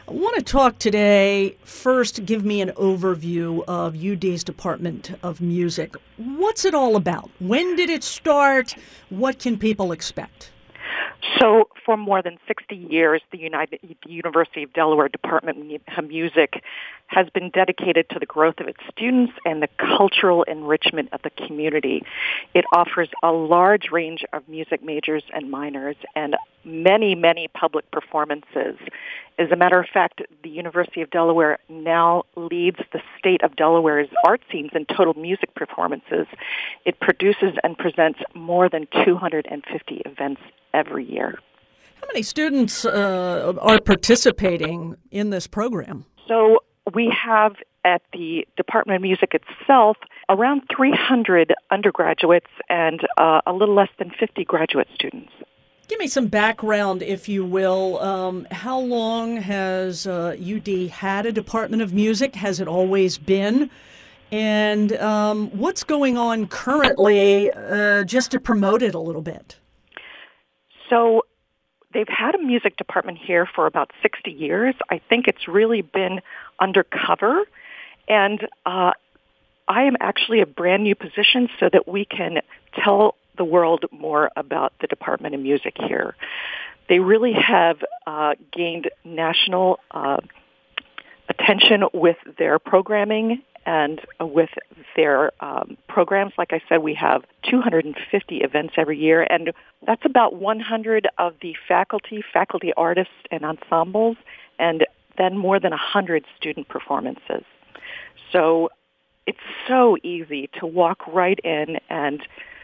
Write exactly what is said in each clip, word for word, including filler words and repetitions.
I want to talk today. First, give me an overview of U D's Department of Music. What's it all about? When did it start? What can people expect? So for more than sixty years, the, United, the University of Delaware Department of Music has been dedicated to the growth of its students and the cultural enrichment of the community. It offers a large range of music majors and minors and many, many public performances. As a matter of fact, the University of Delaware now leads the state of Delaware's art scenes in total music performances. It produces and presents more than two hundred fifty events every year. How many students uh, are participating in this program? So we have at the Department of Music itself around three hundred undergraduates and uh, a little less than fifty graduate students. Give me some background, if you will. Um, how long has uh, U D had a Department of Music? Has it always been? And um, what's going on currently uh, just to promote it a little bit? So they've had a music department here for about sixty years. I think it's really been undercover. And uh, I am actually a brand new position so that we can tell the world more about the Department of Music here. They really have uh, gained national uh, attention with their programming and with their um, programs. Like I said, we have two hundred fifty events every year, and that's about one hundred of the faculty, faculty artists, and ensembles, and then more than one hundred student performances. So it's so easy to walk right in and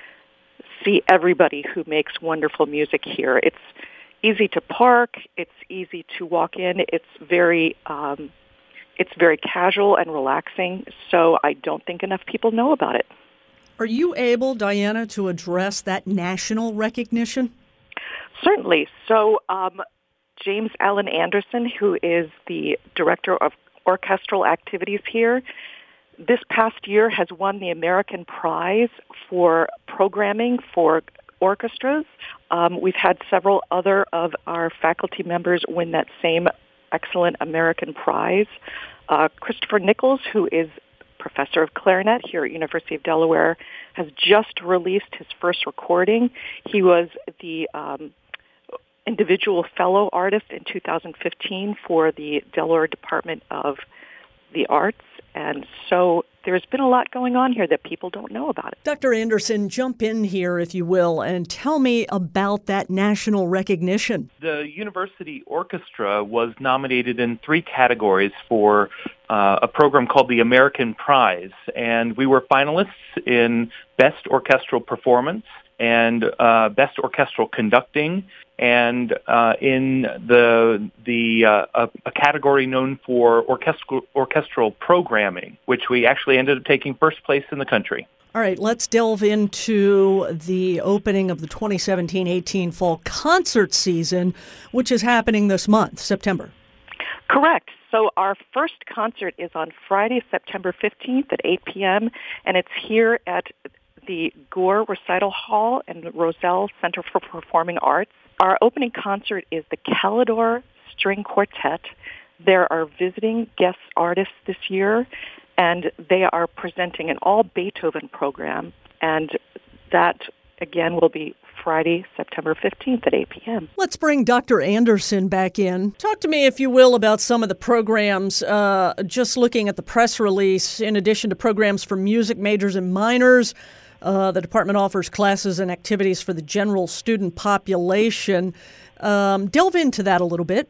see everybody who makes wonderful music here. It's easy to park. It's easy to walk in. It's very um, it's very casual and relaxing, so I don't think enough people know about it. Are you able, Diana, to address that national recognition? Certainly. So um, James Allen Anderson, who is the Director of Orchestral Activities here, this past year has won the American Prize for programming for orchestras. Um, we've had several other of our faculty members win that same excellent American Prize. Uh, Christopher Nichols, who is professor of clarinet here at University of Delaware, has just released his first recording. He was the um, individual fellow artist in two thousand fifteen for the Delaware Department of the Arts. And so there's been a lot going on here that people don't know about it. Doctor Anderson, jump in here, if you will, and tell me about that national recognition. The university orchestra was nominated in three categories for uh, a program called the American Prize, and we were finalists in Best Orchestral Performance and uh, Best Orchestral Conducting, and uh, in the the uh, a, a category known for orchestral orchestral programming, which we actually ended up taking first place in the country. All right, let's delve into the opening of the twenty seventeen eighteen fall concert season, which is happening this month, September. Correct. So our first concert is on Friday, September fifteenth at eight p.m., and it's here at the Gore Recital Hall and the Roselle Center for Performing Arts. Our opening concert is the Calidore String Quartet. There are visiting guest artists this year, and they are presenting an all Beethoven program, and that, again, will be Friday, September fifteenth at eight p.m. Let's bring Doctor Anderson back in. Talk to me, if you will, about some of the programs. Uh, just looking at the press release, in addition to programs for music majors and minors, Uh, the department offers classes and activities for the general student population. Um, delve into that a little bit.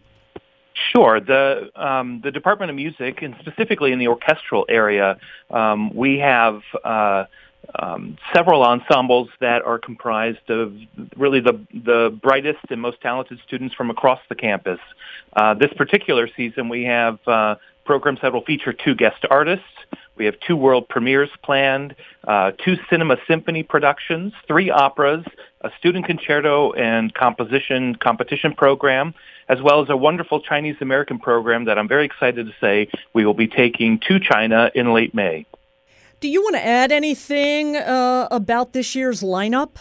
Sure. The um, the Department of Music, and specifically in the orchestral area, um, we have uh, um, several ensembles that are comprised of really the the brightest and most talented students from across the campus. Uh, this particular season, we have uh, programs that will feature two guest artists. We have two world premieres planned, uh, two cinema symphony productions, three operas, a student concerto and composition competition program, as well as a wonderful Chinese-American program that I'm very excited to say we will be taking to China in late May. Do you want to add anything uh, about this year's lineup?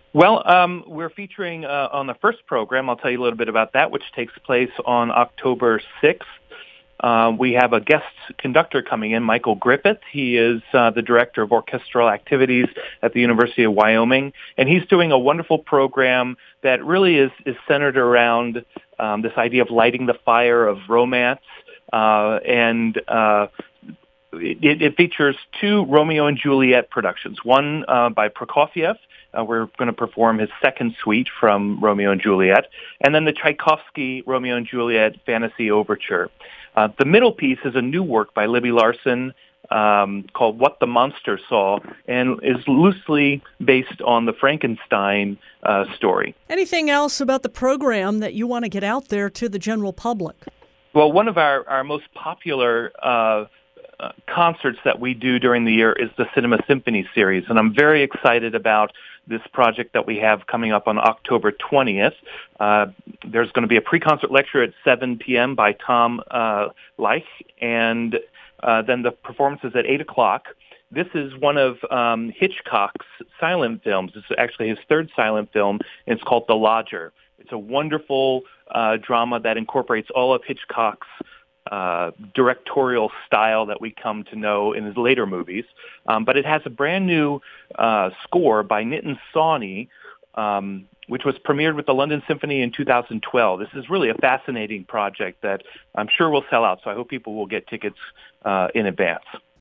Well, um, we're featuring uh, on the first program, I'll tell you a little bit about that, which takes place on October sixth. Uh, we have a guest conductor coming in, Michael Griffith. He is uh, the director of orchestral activities at the University of Wyoming, and he's doing a wonderful program that really is, is centered around um, this idea of lighting the fire of romance, uh, and uh, it, it features two Romeo and Juliet productions, one uh, by Prokofiev. Uh, we're going to perform his second suite from Romeo and Juliet, and then the Tchaikovsky Romeo and Juliet Fantasy Overture. Uh, the middle piece is a new work by Libby Larsen um, called What the Monster Saw, and is loosely based on the Frankenstein uh, story. Anything else about the program that you want to get out there to the general public? Well, one of our, our most popular uh, uh, concerts that we do during the year is the Cinema Symphony series, and I'm very excited about this project that we have coming up on October twentieth. Uh, there's going to be a pre-concert lecture at seven p.m. by Tom uh, Leich, and uh, then the performance is at eight o'clock. This is one of um, Hitchcock's silent films. It's actually his third silent film, and it's called The Lodger. It's a wonderful uh, drama that incorporates all of Hitchcock's Uh, directorial style that we come to know in his later movies. Um, but it has a brand new uh, score by Nitin Sawhney, um, which was premiered with the London Symphony in two thousand twelve. This is really a fascinating project that I'm sure will sell out, so I hope people will get tickets uh, in advance.